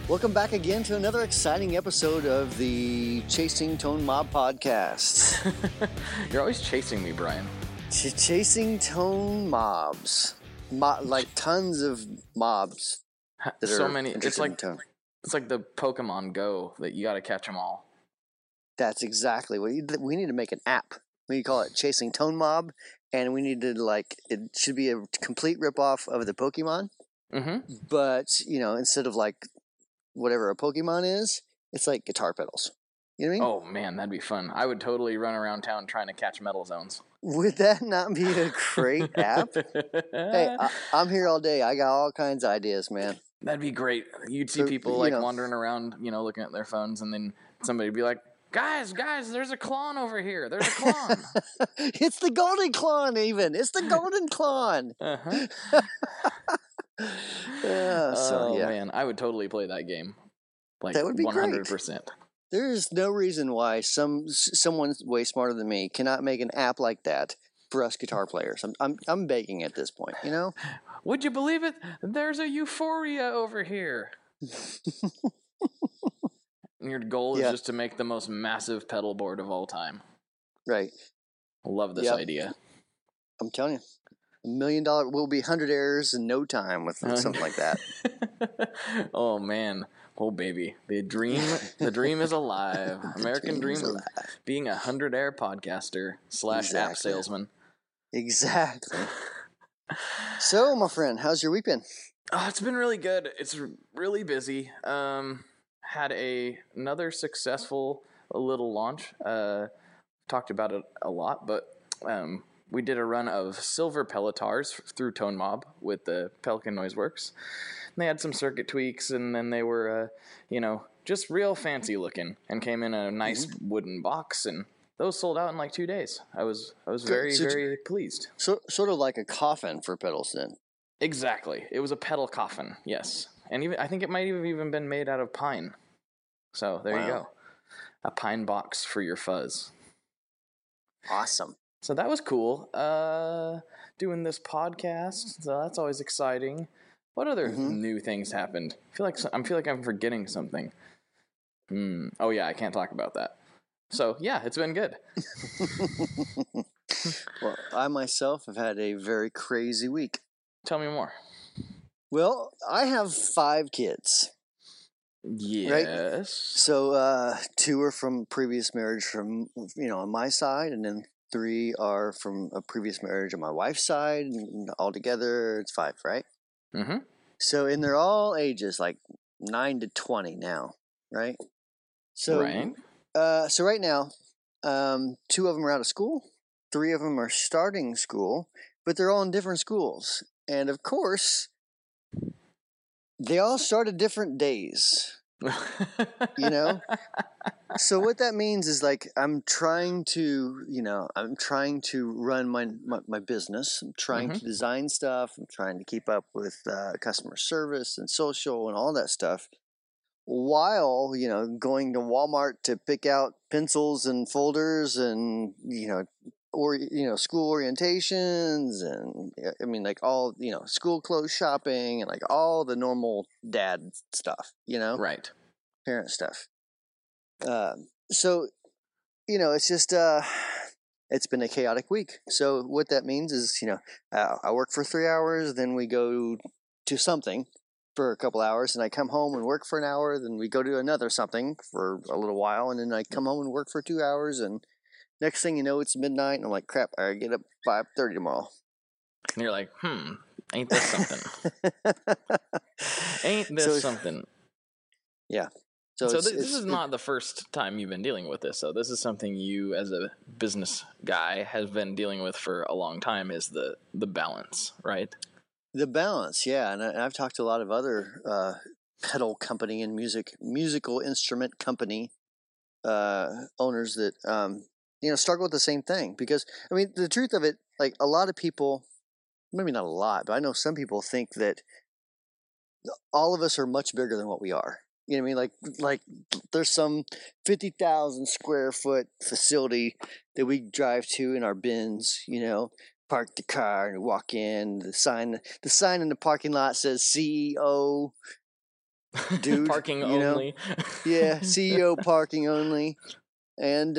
Welcome back again to another exciting episode of the Chasing Tone Mob podcast. You're always chasing me, Brian. Chasing Tone Mobs. Like tons of mobs. So many. It's like tone. It's like the Pokemon Go that you got to catch them all. That's exactly what we need to make an app. We call it Chasing Tone Mob, and we need to it should be a complete ripoff of the Pokemon. Mm-hmm. But, instead of whatever a Pokemon is, it's like guitar pedals. You know what I mean? Oh, man, that'd be fun. I would totally run around town trying to catch metal zones. Would that not be a great app? Hey, I'm here all day. I got all kinds of ideas, man. That'd be great. You'd see people wandering around, looking at their phones, and then somebody'd be like, Guys, there's a Klon over here. There's a Klon. It's the Golden Klon, even. It's the Golden Klon. Uh-huh. Man, I would totally play that game. That would be 100%. Great. There's no reason why someone way smarter than me cannot make an app like that for us guitar players. I'm begging at this point, Would you believe it? There's a Euphoria over here. And your goal is just to make the most massive pedal board of all time. Right. I love this idea. I'm telling you. $1 million will be 100 errors in no time with something like that. Oh man, oh baby, the dream is alive. American dream of being a 100 error podcaster / app salesman. Exactly. So, my friend, how's your week been? Oh, it's been really good. It's really busy. Had another successful little launch. Talked about it a lot, but we did a run of silver Pelletars through Tone Mob with the Pelican Noise Works. And they had some circuit tweaks, and then they were, just real fancy looking, and came in a nice wooden box, and those sold out in like 2 days. I was very, very pleased. So, sort of like a coffin for pedals, then. Exactly. It was a pedal coffin, yes. And even I think it might have even been made out of pine. So there you go. A pine box for your fuzz. Awesome. So that was cool. Doing this podcast, so that's always exciting. What other new things happened? I feel like I'm forgetting something. Oh yeah, I can't talk about that. So yeah, it's been good. Well, I myself have had a very crazy week. Tell me more. Well, I have 5 kids. Yes. Right? So 2 are from previous marriage from on my side, and then 3 are from a previous marriage on my wife's side, and altogether it's 5, right? Mm-hmm. So, and they're all ages like 9 to 20 now, right? So, right. So right now, 2 of them are out of school, 3 of them are starting school, but they're all in different schools, and of course, they all start at different days. So what that means is I'm trying to run my business. I'm trying to design stuff. I'm trying to keep up with customer service and social and all that stuff, while going to Walmart to pick out pencils and folders and school orientations and all school clothes shopping and all the normal dad stuff, right, parent stuff. So it's just it's been a chaotic week. So what that means is I work for 3 hours, then we go to something for a couple hours, and I come home and work for an hour, then we go to another something for a little while, and then I come home and work for 2 hours, and next thing you know, it's midnight, and I'm like, crap, I get up 5:30 tomorrow. And you're like, ain't this something? Ain't this something? Yeah. So this is not the first time you've been dealing with this. So this is something you, as a business guy, have been dealing with for a long time, is the balance, right? The balance, yeah. And I've talked to a lot of other pedal company and musical instrument company owners that struggle with the same thing, because the truth of it, a lot of people, maybe not a lot, but I know some people think that all of us are much bigger than what we are. You know what I mean? Like there's some 50,000 square foot facility that we drive to in our bins, park the car and walk in. The sign in the parking lot says CEO, dude. Parking you know? only. Yeah, CEO parking only. And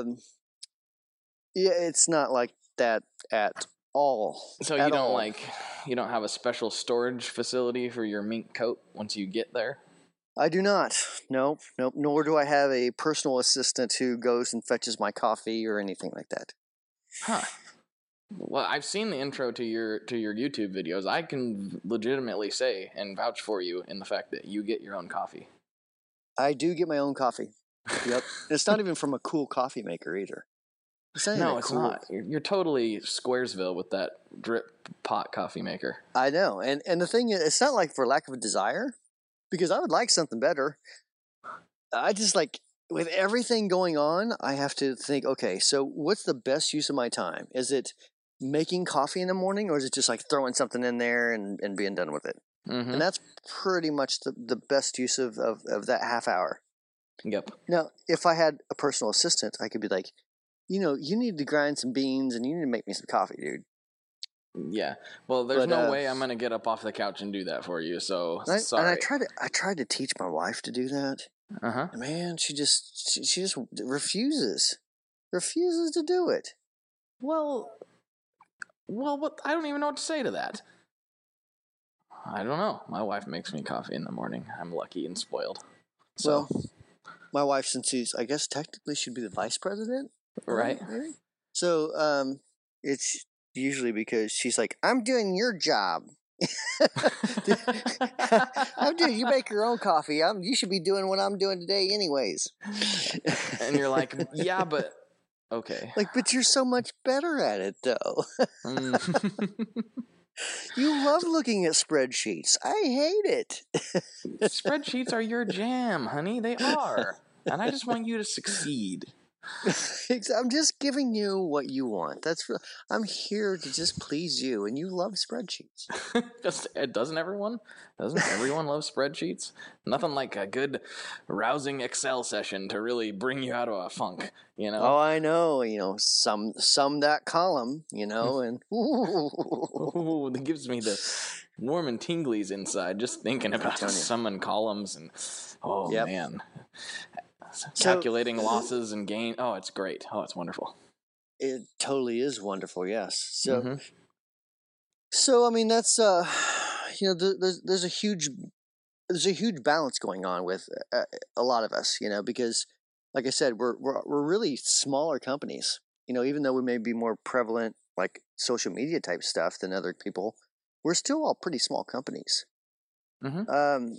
yeah, it's not like that at all. So At you don't all. like you don't have a special storage facility for your mink coat once you get there? I do not. Nope, nope. Nor do I have a personal assistant who goes and fetches my coffee or anything like that. Huh. Well, I've seen the intro to your YouTube videos. I can legitimately say and vouch for you in the fact that you get your own coffee. I do get my own coffee. Yep. It's not even from a cool coffee maker either. It's not even No, a it's cool. not. You're totally Squaresville with that drip pot coffee maker. I know. And the thing is, it's not like for lack of a desire, because I would like something better. I just like, with everything going on, I have to think, okay, so what's the best use of my time? Is it making coffee in the morning, or is it just like throwing something in there and being done with it? Mm-hmm. And that's pretty much the best use of that half hour. Yep. Now, if I had a personal assistant, I could be like, you need to grind some beans and you need to make me some coffee, dude. Yeah. Well, there's But, no way I'm gonna get up off the couch and do that for you. So and sorry. I tried to teach my wife to do that. Uh-huh. Man, she just refuses to do it. Well, what? I don't even know what to say to that. I don't know. My wife makes me coffee in the morning. I'm lucky and spoiled. So, Well, my wife, since she's, I guess technically she'd be the vice president, right? Maybe. So, it's usually because she's like, "I'm doing your job." You make your own coffee. You should be doing what I'm doing today, anyways. And you're like, yeah, but okay. Like, but you're so much better at it, though. Mm. You love looking at spreadsheets. I hate it. Spreadsheets are your jam, honey. They are. And I just want you to succeed. I'm just giving you what you want. I'm here to just please you, and you love spreadsheets. Doesn't everyone? Doesn't everyone love spreadsheets? Nothing like a good, rousing Excel session to really bring you out of a funk, you know? Oh, I know. Some that column, and Ooh, that gives me the warm and tinglies inside just thinking about summon columns and man. Calculating losses and gain. Oh, it's great. Oh, it's wonderful. It totally is wonderful. Yes. So I mean, that's there's a huge balance going on with a lot of us, because like I said, we're really smaller companies. Even though we may be more prevalent like social media type stuff than other people, we're still all pretty small companies. Mm-hmm.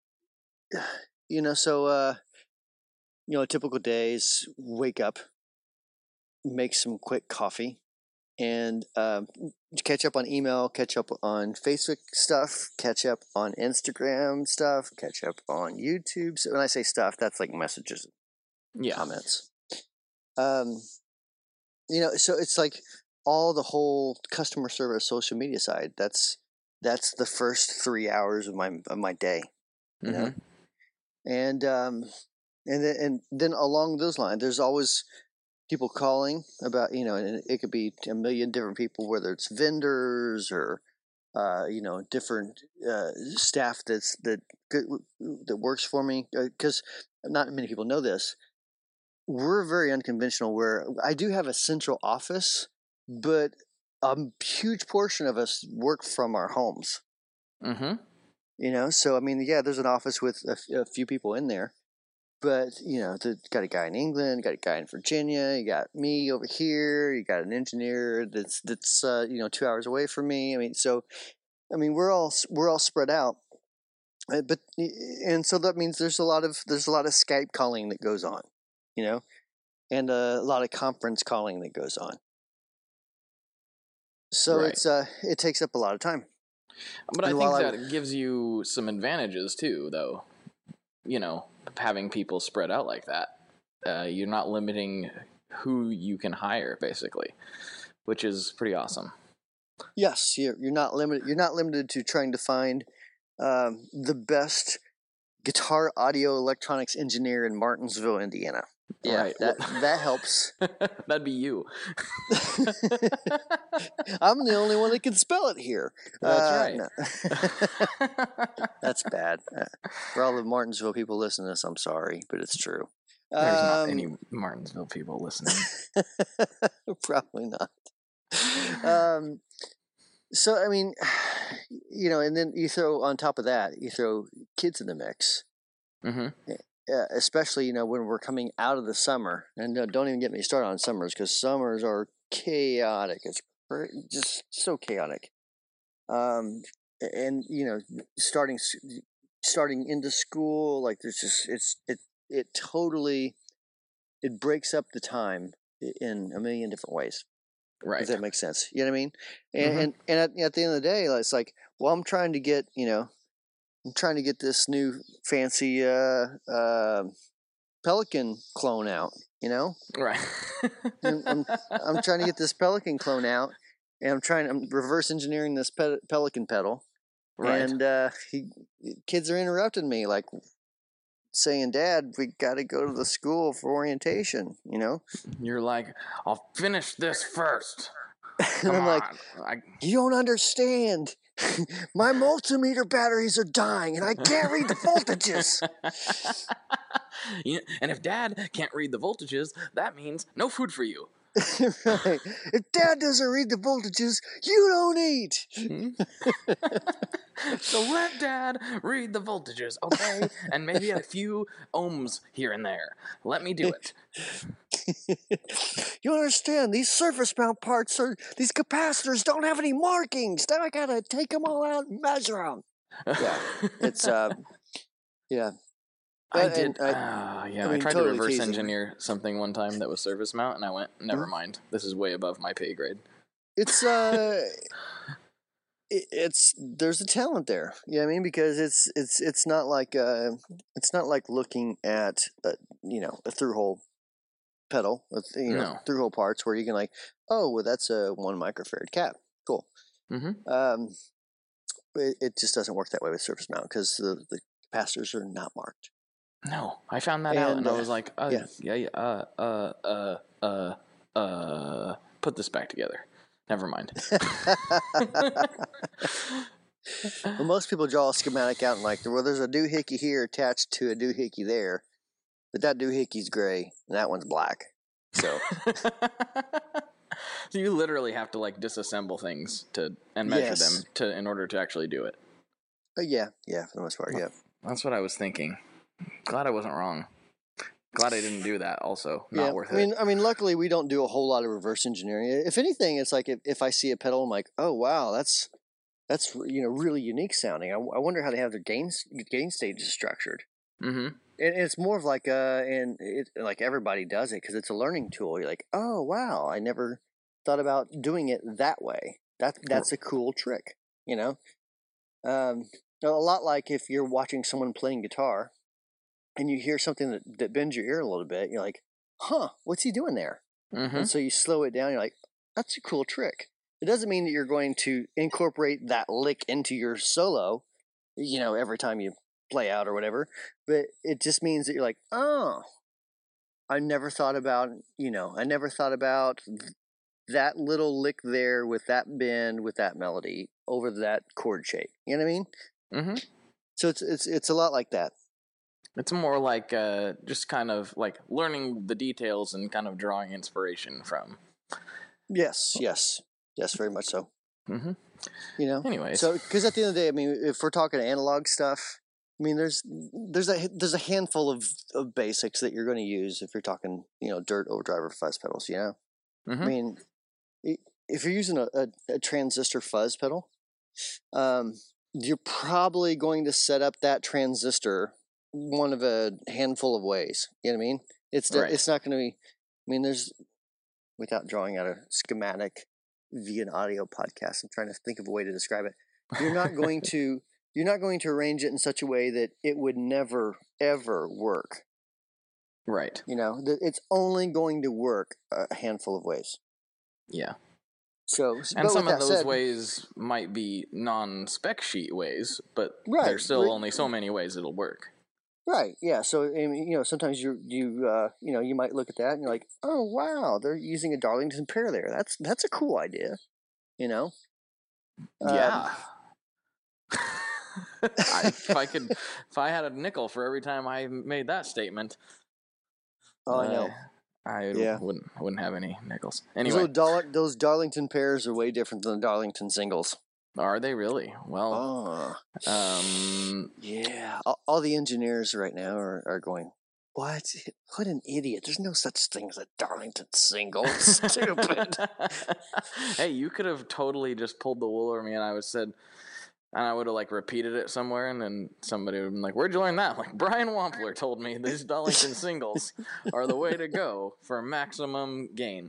So a typical day is wake up, make some quick coffee, and catch up on email, catch up on Facebook stuff, catch up on Instagram stuff, catch up on YouTube. So when I say stuff, that's like messages, comments. So it's like all the whole customer service social media side. That's the first 3 hours of my day, you know, and then along those lines, there's always people calling about, and it could be a million different people, whether it's vendors or different staff that works for me, because not many people know this. We're very unconventional, where I do have a central office, but a huge portion of us work from our homes. So I mean, yeah, there's an office with a few people in there, but got a guy in England, got a guy in Virginia, you got me over here, you got an engineer that's 2 hours away from me. We're all spread out, but and so that means there's a lot of Skype calling that goes on, and a lot of conference calling that goes on. So it takes up a lot of time. But I think that gives you some advantages too, though. Having people spread out like that, you're not limiting who you can hire, basically, which is pretty awesome. Yes, you're not limited. You're not limited to trying to find the best guitar audio electronics engineer in Martinsville, Indiana. Yeah, Right. that helps. That'd be you. I'm the only one that can spell it here. That's right. No. That's bad. For all the Martinsville people listening to this, I'm sorry, but it's true. There's not any Martinsville people listening. Probably not. So, I mean, and then you throw on top of that, you throw kids in the mix. Mm-hmm. Especially, when we're coming out of the summer. And don't even get me started on summers, because summers are chaotic. It's just so chaotic. And, starting into school, like there's just, it totally, it breaks up the time in a million different ways. Right. If that makes sense. You know what I mean? And at the end of the day, it's like, well, I'm trying to get this new fancy Pelican clone out, Right. I'm trying to get this Pelican clone out, and I'm reverse engineering this Pelican pedal. Right. And kids are interrupting me, like saying, "Dad, we got to go to the school for orientation." You're like, I'll finish this first. And I'm like, you don't understand. My multimeter batteries are dying, and I can't read the voltages. And if Dad can't read the voltages, that means no food for you. Right. If Dad doesn't read the voltages, you don't eat. So let Dad read the voltages, okay? And maybe a few ohms here and there. Let me do it. You understand, these surface mount parts these capacitors don't have any markings. Now I gotta take them all out and measure them. Yeah, it's yeah. I tried to totally reverse teasing. engineer something one time that was surface mount, and I went, never mind. This is way above my pay grade. It's there's a talent there. You know what I mean? Because it's not like looking at a through hole pedal with through hole parts where you can oh, well, that's a 1 microfarad cap. Cool. Mm-hmm. It just doesn't work that way with surface mount, because the capacitors are not marked. No, I found that out, and I was like, put this back together. Never mind. Well, most people draw a schematic out and there's a doohickey here attached to a doohickey there, but that doohickey's gray and that one's black. So so you literally have to disassemble things and measure them in order to actually do it. Yeah, for the most part, yeah. That's what I was thinking. Glad I wasn't wrong. Glad I didn't do that also. Not worth it. I mean, luckily we don't do a whole lot of reverse engineering. If anything, it's like if I see a pedal, I'm like, oh wow, that's really unique sounding. I wonder how they have their gain stages structured. Mm-hmm. And it's more of and it everybody does it because it's a learning tool. You're like, oh wow, I never thought about doing it that way. That's a cool trick, a lot like if you're watching someone playing guitar and you hear something that bends your ear a little bit, you're like, huh, what's he doing there? Mm-hmm. And so you slow it down, you're like, that's a cool trick. It doesn't mean that you're going to incorporate that lick into your solo, every time you play out or whatever, but it just means that you're like, oh, I never thought about that little lick there with that bend, with that melody over that chord shape. You know what I mean? Mm-hmm. So it's a lot like that. It's more like just kind of learning the details and kind of drawing inspiration from. Yes, very much so. Mm-hmm. Anyways. So, because at the end of the day, I mean, if we're talking analog stuff, I mean, there's a handful of basics that you're going to use if you're talking, dirt overdrive or fuzz pedals. Mm-hmm. I mean, if you're using a transistor fuzz pedal, you're probably going to set up that transistor one of a handful of ways. You know what I mean? It's not going to be. I mean, there's, without drawing out a schematic via an audio podcast, I'm trying to think of a way to describe it. You're not going to arrange it in such a way that it would never ever work. Right. It's only going to work a handful of ways. Yeah. So, and some of those ways might be non-spec sheet ways, but there's still only so many ways it'll work. Right. Yeah. So, I mean, sometimes you might look at that and you're like, oh wow, they're using a Darlington pear there. That's a cool idea. You know. Um, Yeah. If I had a nickel for every time I made that statement, oh, I know. I Yeah. wouldn't have any nickels. Those Anyway, those Darlington pears are way different than the Darlington singles. are they really? Well, Oh, um, yeah. All the engineers right now are going, what? What an idiot. There's no such thing as a Darlington single. It's stupid. hey, you could have totally just pulled the wool over me, and I would have like repeated it somewhere, and then somebody would have been like, "Where'd you learn that?" Like, Brian Wampler told me these Darlington singles are the way to go for maximum gain.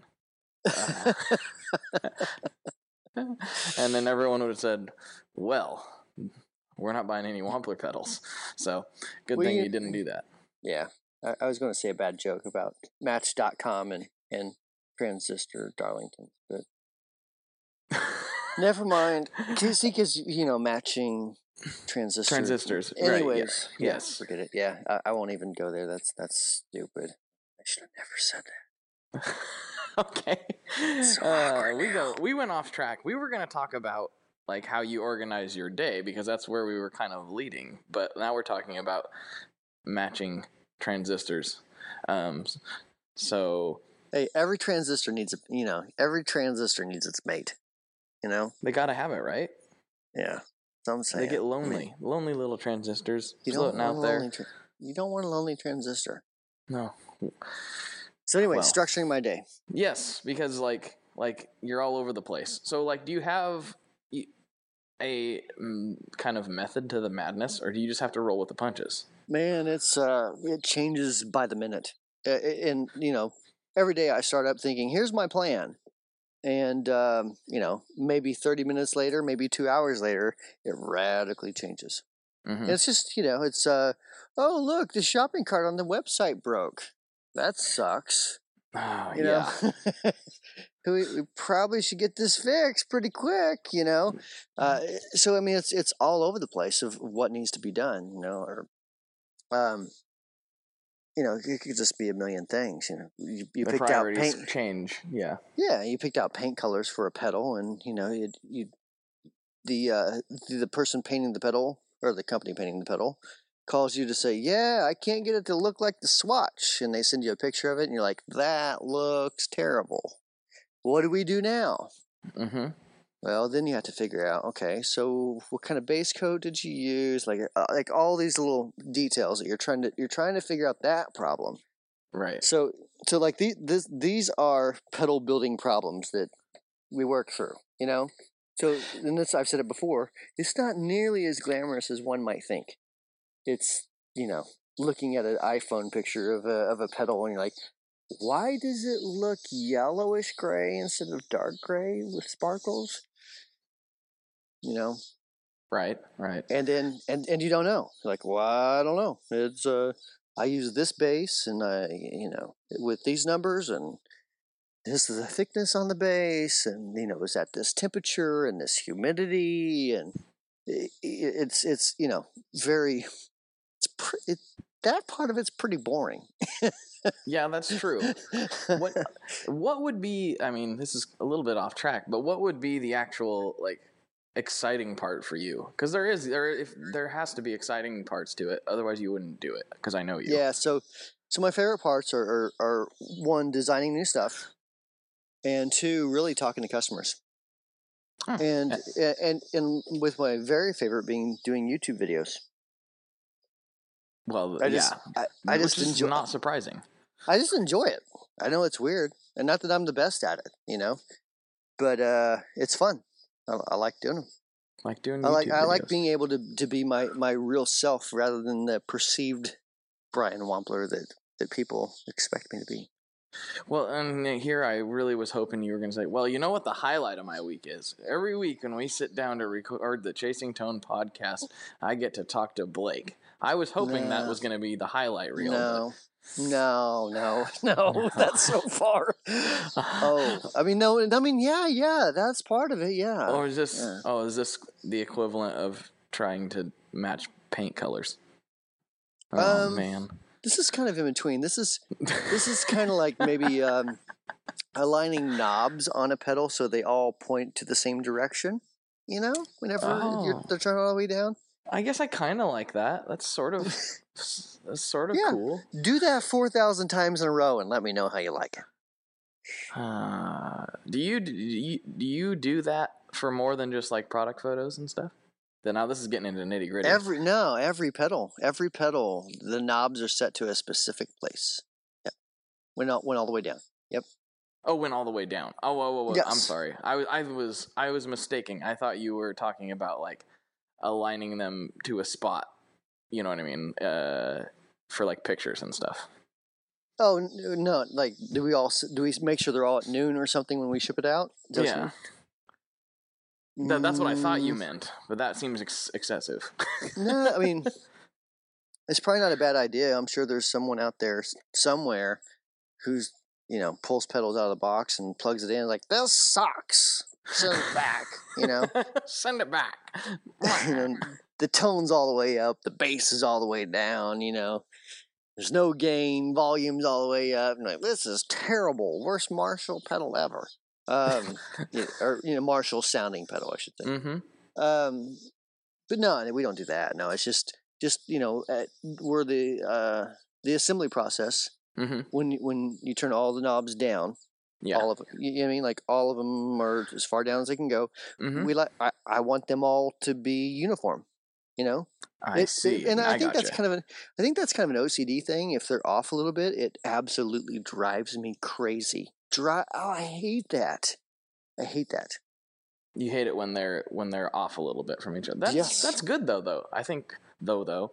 And then everyone would have said, "Well, we're not buying any Wampler pedals, so good thing you didn't do that." Yeah, I was going to say a bad joke about Match.com and Transistor Darlington, but never mind. See, because matching transistors. Anyways, right? Yeah, yes. forget it. Yeah, I won't even go there. That's stupid. I should have never said that. Okay. So we went off track. We were going to talk about like how you organize your day because that's where we were kind of leading. But now we're talking about matching transistors. So hey, every transistor needs its mate. They got to have it, right? Yeah. So I'm saying they get lonely. Lonely little transistors floating out there. You don't want a lonely transistor. No. So anyway, structuring my day. Yes, because like you're all over the place. So like, do you have a kind of method to the madness, or do you just have to roll with the punches? Man, it changes by the minute, and every day I start up thinking, here's my plan, and maybe 30 minutes later, maybe 2 hours later, it radically changes. Mm-hmm. It's just it's oh look, the shopping cart on the website broke. That sucks. Oh, yeah. We probably should get this fixed pretty quick, So I mean, it's all over the place of what needs to be done, or it could just be a million things. You the picked out paint change, yeah. Yeah, you picked out paint colors for a pedal, and the person painting the pedal or the company painting the pedal calls you to say, yeah, I can't get it to look like the swatch, and they send you a picture of it, and you're like, that looks terrible. What do we do now? Mm-hmm. Well, then you have to figure out, okay, so what kind of base coat did you use? Like all these little details that you're trying to figure out that problem. Right. So like these are pedal building problems that we work through, So, and this, I've said it before, it's not nearly as glamorous as one might think. It's, looking at an iPhone picture of a pedal and you're like, why does it look yellowish gray instead of dark gray with sparkles? Right. And then, and you don't know. You're like, well, I don't know. It's, I use this base and with these numbers, and this is the thickness on the base, and it's at this temperature and this humidity, and it's very that part of it's pretty boring. Yeah, that's true. What would be? I mean, this is a little bit off track, but what would be the actual like exciting part for you? Because there has to be exciting parts to it, otherwise you wouldn't do it. Because I know you. Yeah. So my favorite parts are one, designing new stuff, and two, really talking to customers. And with my very favorite being doing YouTube videos. Well, I just enjoy. Not surprising. I just enjoy it. I know it's weird, and not that I'm the best at it, but it's fun. I like doing them. Like doing YouTube videos. I like being able to be my real self rather than the perceived Brian Wampler that people expect me to be. Well, and here I really was hoping you were going to say, well, you know what the highlight of my week is? Every week when we sit down to record the Chasing Tone podcast, I get to talk to Blake. I was hoping that was going to be the highlight reel. No, that's so far. Yeah, that's part of it, yeah. Or is this, is this the equivalent of trying to match paint colors? Oh man. This is kind of in between. This is kind of like maybe aligning knobs on a pedal so they all point to the same direction. You know, whenever they're turning all the way down. I guess I kind of like that. That's sort of Yeah. cool. Do that 4,000 times in a row and let me know how you like it. Do you do that for more than just like product photos and stuff? Then now this is getting into nitty gritty. Every pedal, the knobs are set to a specific place. Yep, went all the way down. Yep. Oh, went all the way down. Oh. Yes. I'm sorry. I was mistaken. I thought you were talking about like aligning them to a spot. You know what I mean? For like pictures and stuff. Oh no! Like, do we make sure they're all at noon or something when we ship it out? Yeah. That's what I thought you meant, but that seems excessive. No, I mean, it's probably not a bad idea. I'm sure there's someone out there somewhere who's, pulls pedals out of the box and plugs it in like, this sucks. Send it back, Send it back. The tone's all the way up. The bass is all the way down, There's no gain. Volume's all the way up. I'm like, this is terrible. Worst Marshall pedal ever. Or Marshall sounding pedal, I should think. Mm-hmm. But no, we don't do that. No, it's just we're the assembly process. Mm-hmm. When you turn all the knobs down, all of them. You know what I mean? Like all of them are as far down as they can go. Mm-hmm. I want them all to be uniform. I see, and I think gotcha. that's kind of an OCD thing. If they're off a little bit, it absolutely drives me crazy. I hate that. I hate that. You hate it when they're off a little bit from each other. That's good though. I think though.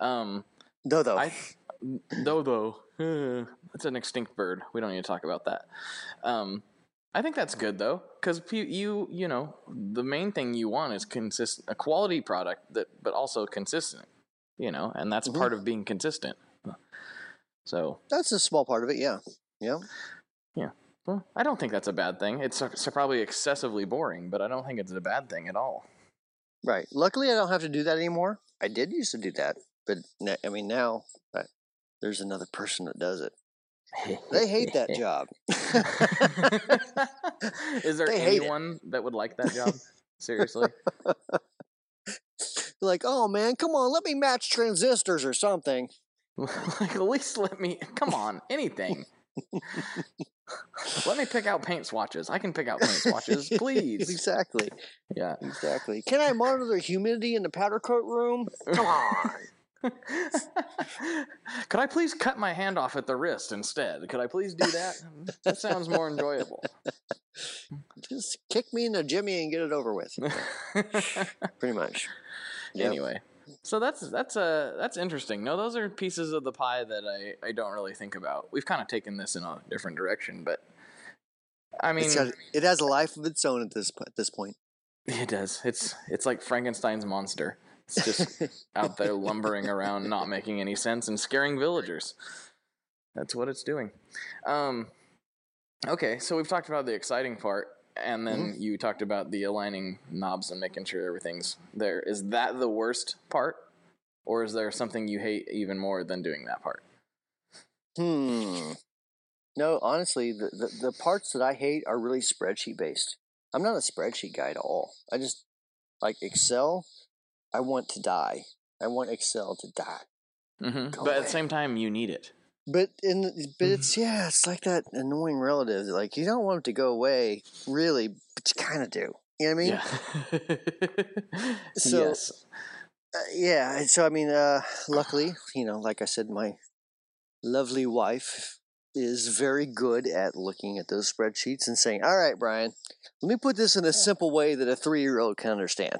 It's an extinct bird. We don't need to talk about that. I think that's good though, because you know the main thing you want is a quality product but also consistent. And that's part of being consistent. So that's a small part of it. Yeah. Well, I don't think that's a bad thing. It's probably excessively boring, but I don't think it's a bad thing at all. Right. Luckily, I don't have to do that anymore. I did used to do that, but now there's another person that does it. They hate that job. Is there anyone that would like that job? Seriously? Like, oh man, come on, let me match transistors or something. Like, at least come on, anything. Let me pick out paint swatches. I can pick out paint swatches, please. Exactly. Yeah. Exactly. Can I monitor the humidity in the powder coat room? Come on. Could I please cut my hand off at the wrist instead? Could I please do that? That sounds more enjoyable. Just kick me in the jimmy and get it over with. Pretty much. Yep. Anyway. So that's interesting. No, those are pieces of the pie that I don't really think about. We've kind of taken this in a different direction, but I mean, it has a life of its own at this point. It does. It's like Frankenstein's monster. It's just out there lumbering around, not making any sense, and scaring villagers. That's what it's doing. Okay, so we've talked about the exciting part. And then you talked about the aligning knobs and making sure everything's there. Is that the worst part? Or is there something you hate even more than doing that part? No, honestly, the parts that I hate are really spreadsheet based. I'm not a spreadsheet guy at all. I just, like Excel, I want to die. I want Excel to die. Mm-hmm. But at the same time, you need it. But it's like that annoying relative. Like, you don't want it to go away, really, but you kind of do. You know what I mean? Yeah. So, yes. Yeah. So I mean, luckily, like I said, my lovely wife is very good at looking at those spreadsheets and saying, "All right, Brian, let me put this in a simple way that a 3-year-old can understand."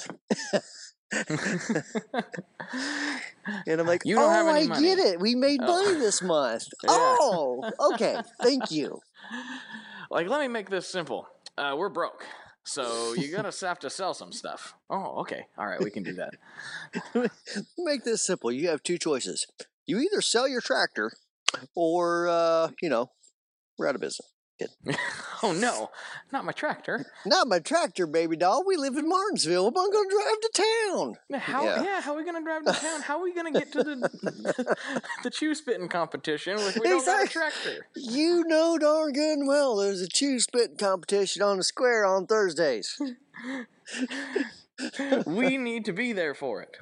And I'm like, I get it. We made money this month. Yeah. Oh, okay. Thank you. Like, let me make this simple. We're broke, so you're going to have to sell some stuff. Oh, okay. All right, we can do that. Make this simple. You have 2 choices. You either sell your tractor or, we're out of business. Oh no, not my tractor. Not my tractor, baby doll. We live in Martinsville. I'm gonna drive to town. How are we gonna drive to town? How are we gonna get to the chew spitting competition if we don't got a tractor? You know darn good and well there's a chew spitting competition on the square on Thursdays. We need to be there for it.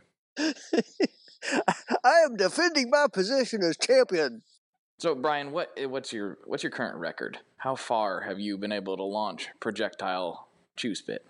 I am defending my position as champion. So, Brian, what's your current record? How far have you been able to launch projectile chew spit?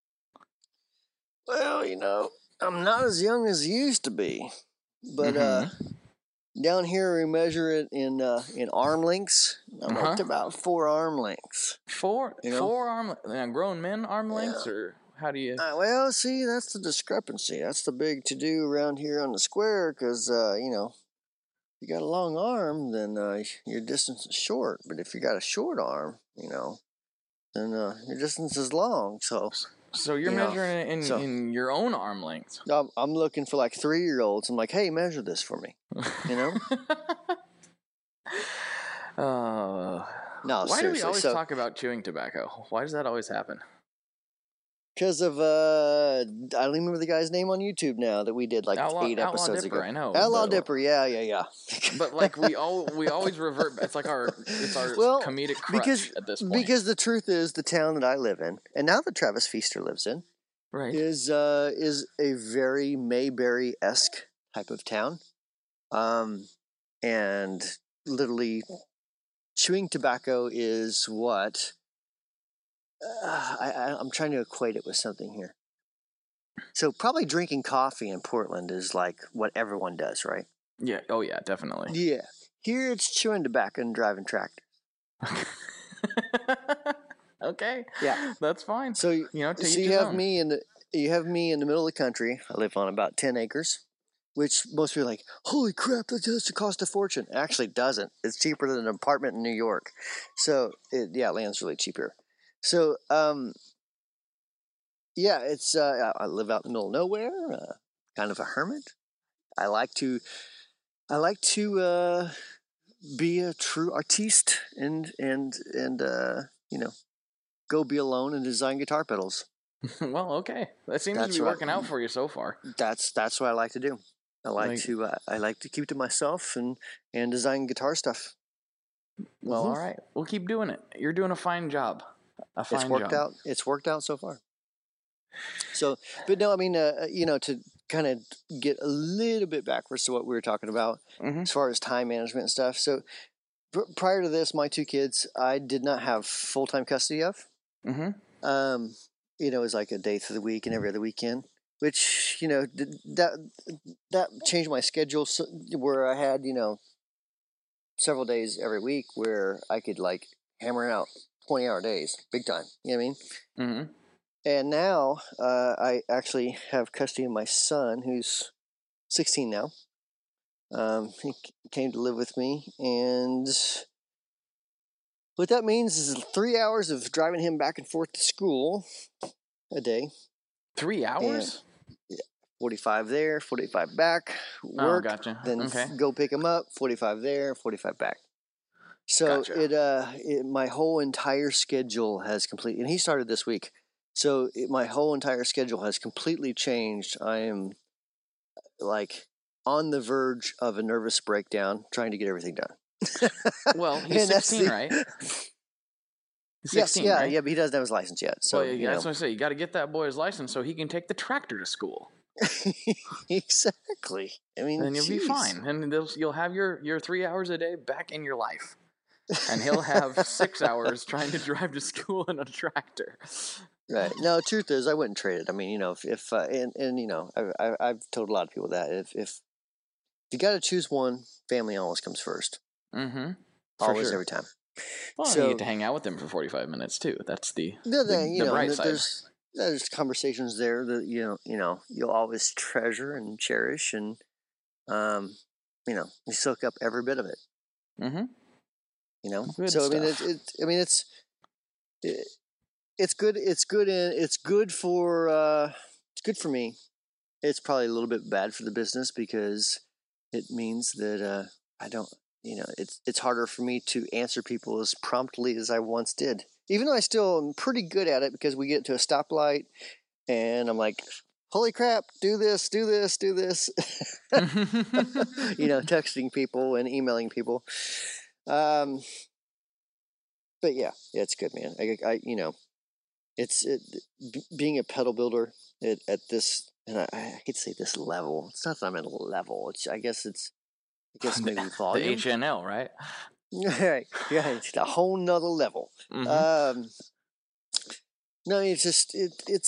Well, I'm not as young as I used to be, but down here we measure it in arm lengths. I'm up to about 4 arm lengths. Four arm grown men arm lengths, or how do you? Well, see, that's the discrepancy. That's the big to do around here on the square, because you got a long arm, then your distance is short. But if you got a short arm, then your distance is long. So you're measuring it in your own arm length. I'm looking for like 3-year-olds. I'm like, hey, measure this for me. No, why do we always talk about chewing tobacco? Why does that always happen? Because of I don't remember the guy's name on YouTube now that we did like 8 episodes Dipper, ago. I know. Outlaw Dipper, yeah. But like we always revert. It's like our comedic crutch at this point. Because the truth is, the town that I live in, and now that Travis Feaster lives in, right, is a very Mayberry-esque type of town, and literally chewing tobacco is what. I'm trying to equate it with something here. So probably drinking coffee in Portland is like what everyone does, right? Yeah. Oh yeah, definitely. Yeah. Here it's chewing tobacco and driving tractors. Okay. Yeah. That's fine. So you have me in the middle of the country. I live on about 10 acres, which most people are like, holy crap, that does cost a fortune. It actually doesn't. It's cheaper than an apartment in New York. So land's really cheaper. So, it's, I live out in the middle of nowhere, kind of a hermit. I like to be a true artiste and go be alone and design guitar pedals. Well, okay. That seems to be working out for you so far. That's what I like to do. I like to keep to myself and design guitar stuff. Well, all right. We'll keep doing it. You're doing a fine job. It's worked out so far. So, but no, I mean, to kind of get a little bit backwards to what we were talking about as far as time management and stuff. So, prior to this, my 2 kids, I did not have full-time custody of. It was like a day through the week and every other weekend, which that changed my schedule where I had several days every week where I could like hammer out 20-hour days, big time. You know what I mean? And now I actually have custody of my son, who's 16 now. He came to live with me, and what that means is 3 hours of driving him back and forth to school a day. 3 hours? And 45 there, 45 back, work, gotcha. Then go pick him up, 45 there, 45 back. So gotcha. My whole entire schedule has completely, and he started this week. So my whole entire schedule has completely changed. I am like on the verge of a nervous breakdown trying to get everything done. Well, he's 16, right? He's 16, yes, right? Yeah, but he doesn't have his license yet. So that's what I say. You got to get that boy his license so he can take the tractor to school. Exactly. I mean, then you'll be fine, and you'll have your 3 hours a day back in your life, and he'll have 6 hours trying to drive to school in a tractor. Right. No, truth is, I wouldn't trade it. I mean, if I've told a lot of people that if you got to choose one, family always comes first. Always, every time. Well, so, you get to hang out with them for 45 minutes too. That's the bright side. There's conversations there that you'll always treasure and cherish, and you soak up every bit of it. Good so stuff. It's good. It's good for me. It's probably a little bit bad for the business because it means that I don't it's harder for me to answer people as promptly as I once did. Even though I still am pretty good at it, because we get to a stoplight and I'm like, holy crap, do this, do this, do this. Texting people and emailing people. But yeah, it's good, man. Being a pedal builder at this, and I hate to say this level. It's not that I'm at a level. I guess maybe volume. The HNL, right? Right. Yeah, it's a whole nother level. Mm-hmm. No, it's just it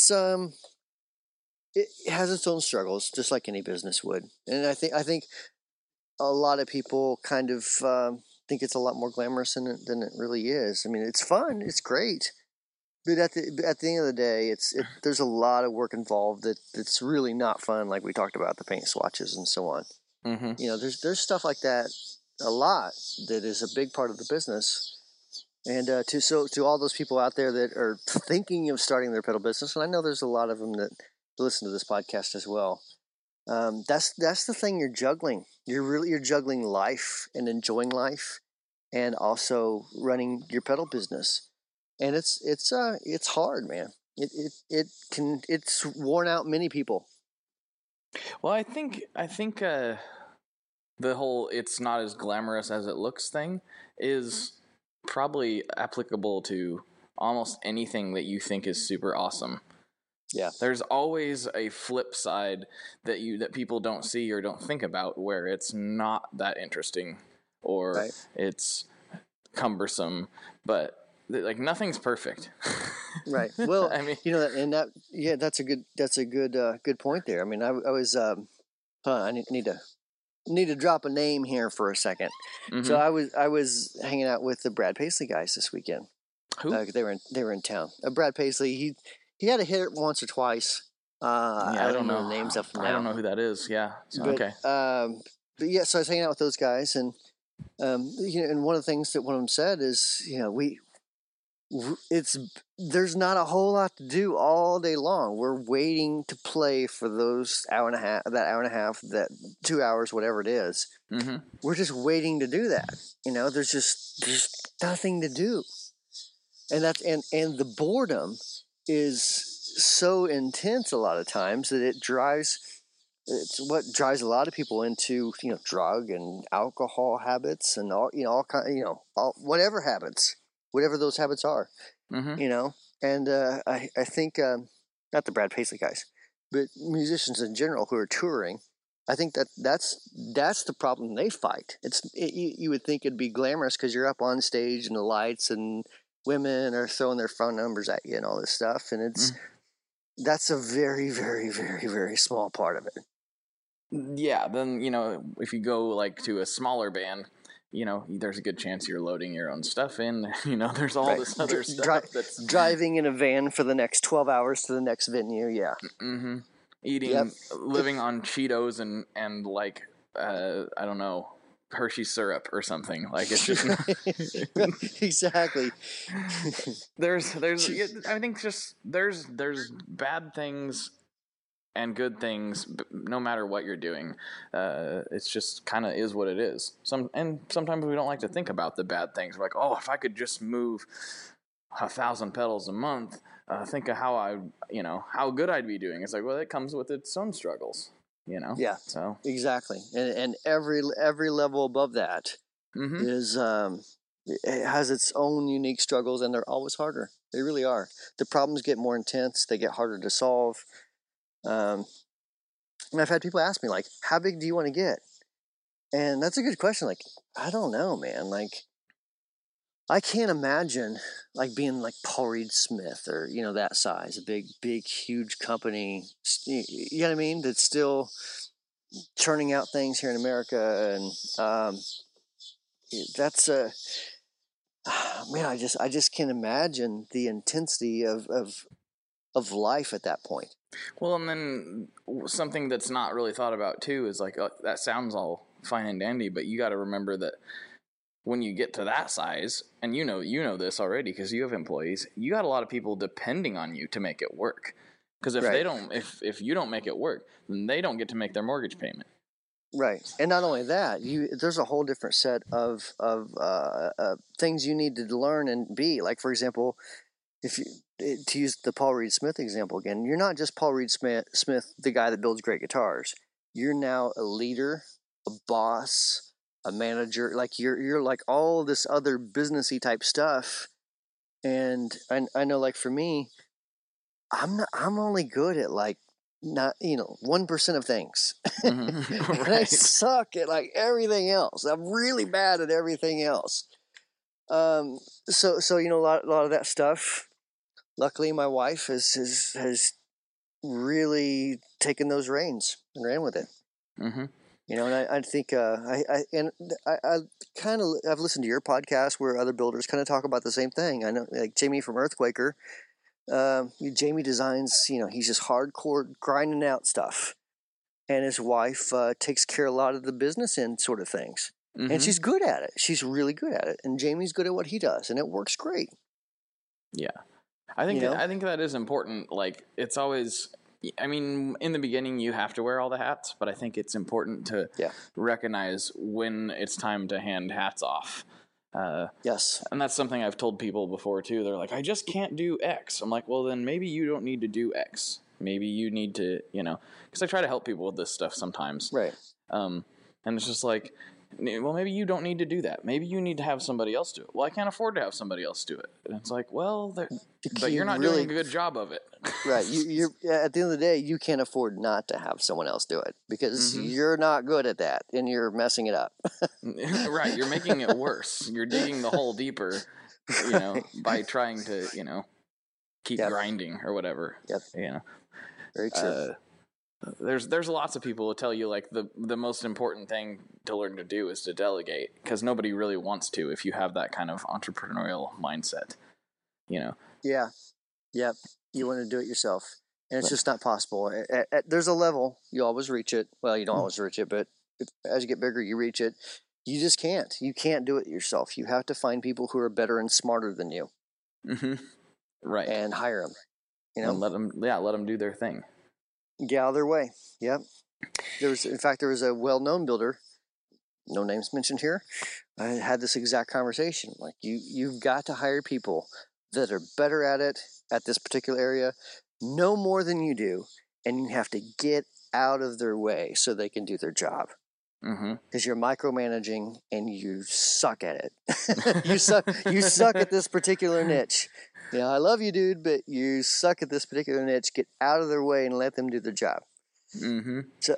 has its own struggles, just like any business would. And I think a lot of people kind of think it's a lot more glamorous than it really is. I mean, it's fun, it's great, but at the end of the day, there's a lot of work involved that's really not fun. Like we talked about, the paint swatches and so on. Mm-hmm. There's stuff like that a lot that is a big part of the business. And to all those people out there that are thinking of starting their pedal business, and I know there's a lot of them that listen to this podcast as well. That's the thing you're juggling. You're juggling life and enjoying life, and also running your pedal business. And it's hard, man. It's worn out many people. Well, I think the whole "it's not as glamorous as it looks" thing is probably applicable to almost anything that you think is super awesome. Yeah. There's always a flip side that people don't see or don't think about, where it's not that interesting or Right. it's cumbersome, but like nothing's perfect. Right. Well, I mean, that's a good point there. I mean, I was I need to drop a name here for a second. mm-hmm. So I was hanging out with the Brad Paisley guys this weekend. Who? They were in town. Brad Paisley, he had a hit once or twice. I don't know the names of them now. I don't know who that is. Yeah. So, but, okay. But yeah, so I was hanging out with those guys, and and one of the things that one of them said is, there's not a whole lot to do all day long. We're waiting to play for those hour and a half, that 2 hours, whatever it is. Mm-hmm. We're just waiting to do that. There's nothing to do, and and the boredom is so intense a lot of times that it's what drives a lot of people into drug and alcohol habits and all kind whatever those habits are. Mm-hmm. And I think not the Brad Paisley guys, but musicians in general who are touring, I think that's the problem they fight. You would think it'd be glamorous because you're up on stage and the lights and women are throwing their phone numbers at you and all this stuff, and that's a very, very, very, very small part of it. Yeah, then if you go like to a smaller band, there's a good chance you're loading your own stuff in. There's all this other stuff that's driving in a van for the next 12 hours to the next venue. Yeah. Mm-hmm. Eating, living on Cheetos and like I don't know, Hershey syrup or something. Like it's just exactly. I think just there's bad things and good things, no matter what you're doing. It's just kind of is what it is. Sometimes we don't like to think about the bad things. We're like, oh, if I could just move 1,000 pedals a month, think of how good I'd be doing. It's like, well, it comes with its own struggles, Yeah. So exactly, and every level above that is it has its own unique struggles, and they're always harder. They really are. The problems get more intense. They get harder to solve. And I've had people ask me, like, how big do you want to get? And that's a good question. Like, I don't know, man. Like, I can't imagine like being like Paul Reed Smith or that size, a big huge company. You know what I mean? That's still churning out things here in America, and that's man. I just can't imagine the intensity of life at that point. Well, and then something that's not really thought about too is like, that sounds all fine and dandy, but you got to remember that when you get to that size, and you know this already because you have employees, you got a lot of people depending on you to make it work. Because if they don't, if you don't make it work, then they don't get to make their mortgage payment. Right, and not only that, there's a whole different set of things you need to learn and be. Like, for example, if you to use the Paul Reed Smith example again, you're not just Paul Reed Smith, the guy that builds great guitars. You're now a leader, a boss, a manager. Like you're like all this other businessy type stuff. And I know, like for me, I'm only good at like not 1% of things. Mm-hmm. And I Right. suck at like everything else. I'm really bad at everything else. So a lot of that stuff. Luckily, my wife has really taken those reins and ran with it. Mm-hmm. And I think I kind of I've listened to your podcast where other builders kind of talk about the same thing. I know, like Jamie from Earthquaker. Jamie designs. He's just hardcore grinding out stuff, and his wife takes care of a lot of the business end sort of things. Mm-hmm. And she's good at it. She's really good at it. And Jamie's good at what he does, and it works great. Yeah. I think that is important. Like, it's always, I mean, in the beginning you have to wear all the hats, but I think it's important to recognize when it's time to hand hats off. Yes. And that's something I've told people before too. They're like, I just can't do X. I'm like, well, then maybe you don't need to do X. Maybe you need to, because I try to help people with this stuff sometimes. Right. And it's just like, well, maybe you don't need to do that. Maybe you need to have somebody else do it. Well, I can't afford to have somebody else do it. And it's like, well, but you're not doing a good job of it. Right. You're at the end of the day, you can't afford not to have someone else do it because you're not good at that and you're messing it up. Right. You're making it worse. You're digging the hole deeper, by trying to, keep grinding or whatever. Yep. Very true. There's lots of people who tell you like the most important thing to learn to do is to delegate, because nobody really wants to if you have that kind of entrepreneurial mindset. Yeah. Yep. You want to do it yourself, and it's just not possible. There's a level you always reach it. Well, you don't always reach it, but as you get bigger, you reach it. You just can't. You can't do it yourself. You have to find people who are better and smarter than you. Mm-hmm. Right. And hire them. And let them do their thing. Get out of their way. Yep. There was a well-known builder, no names mentioned here. I had this exact conversation. Like you've got to hire people that are better at it at this particular area, no more than you do, and you have to get out of their way so they can do their job. Because you're micromanaging and you suck at it. You suck at this particular niche. I love you, dude, but you suck at this particular niche. Get out of their way and let them do their job. So,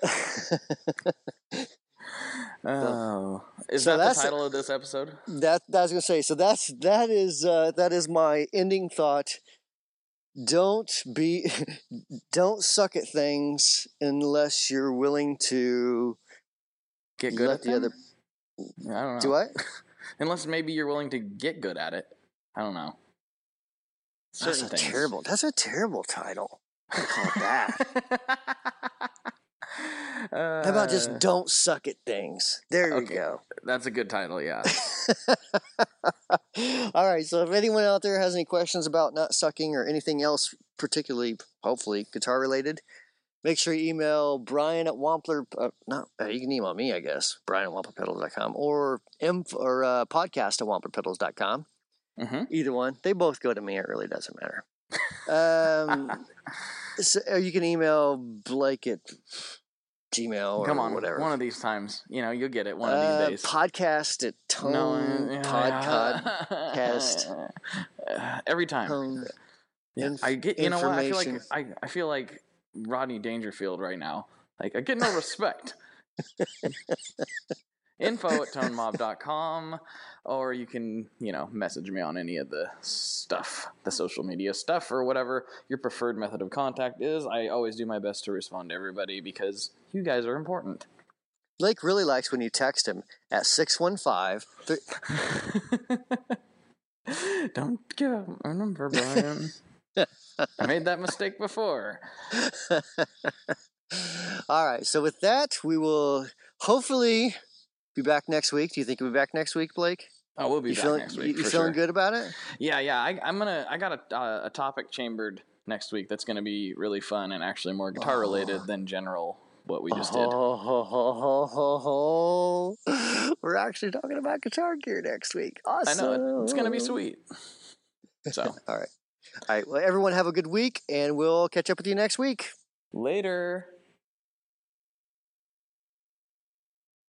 is that the title of this episode? That I was gonna say. So that is my ending thought. Don't suck at things unless you're willing to get good at the other. I don't know. Do I? Unless maybe you're willing to get good at it. I don't know. That's a terrible title. I call it that. How about just don't suck at things? There you go. That's a good title, yeah. All right, so if anyone out there has any questions about not sucking or anything else, particularly, hopefully, guitar related, make sure you email Brian at Wampler. You can email me, I guess, Brian at wamplerpedals.com or podcast at wamplerpedals.com. Either one. They both go to me. It really doesn't matter. So you can email Blake at Gmail or Come on, whatever. One of these times, you'll get it one of these days. Podcast at Tone Podcast. Every time. Tone I get. You know what? I feel like Rodney Dangerfield right now. Like I get no respect. info@tonemob.com, or you can, message me on any of the stuff, the social media stuff, or whatever your preferred method of contact is. I always do my best to respond to everybody because you guys are important. Blake really likes when you text him at 615. Don't give out my number, Brian. I made that mistake before. All right, so with that, we will hopefully be back next week. Do you think we'll be back next week, Blake? Oh, we'll be back next week. You feeling good about it? Yeah. I got a topic chambered next week that's going to be really fun and actually more guitar related than general what we just did. We're actually talking about Guitar Gear next week. I Awesome. know, it's going to be sweet. So, All right. Well, everyone have a good week, and we'll catch up with you next week. later.